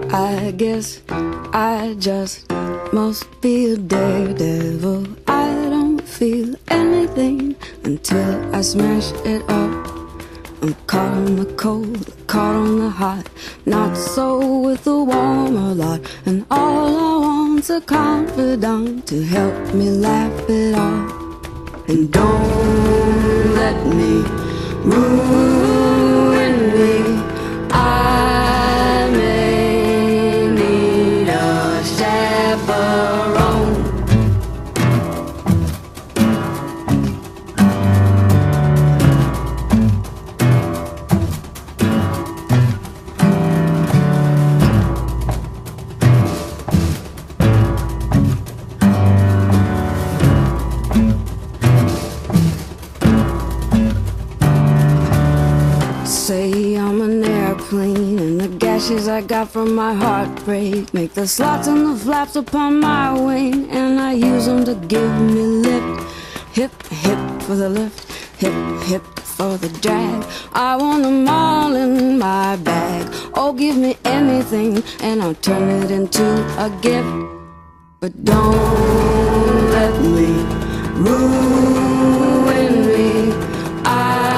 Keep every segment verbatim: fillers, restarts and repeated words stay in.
I guess I just must be a daredevil. I don't feel anything until I smash it up. I'm caught on the cold, caught on the hot, not so with the warmer lot. And all I want's a confidant to help me laugh it off. And don't let me ruin me. I may need a chaperone. Say I'm an airplane, and the gashes I got from my heartbreak make the slots and the flaps upon my wing, and I use them to give me lift. Hip, hip for the lift, hip, hip for the drag. I want them all in my bag. Oh, give me anything, and I'll turn it into a gift. But don't let me ruin me. I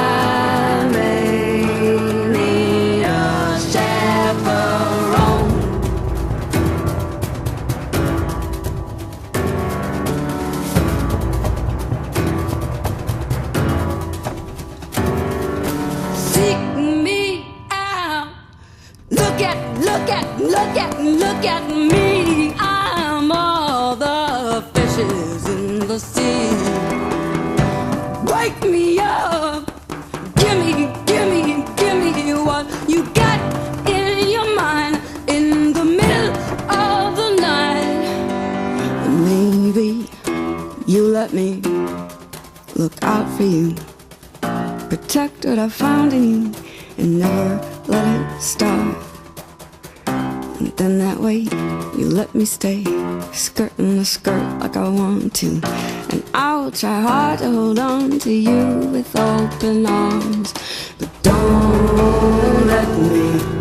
Look at, look at, look at, look at me. I'm all the fishes in the sea. Wake me up. Gimme, gimme, gimme what you got in your mind in the middle of the night. And maybe you let me look out for you. Protect what I found in you and never let it start. And then that way you let me stay skirting the skirt like I want to. And I'll try hard to hold on to you with open arms. But don't let me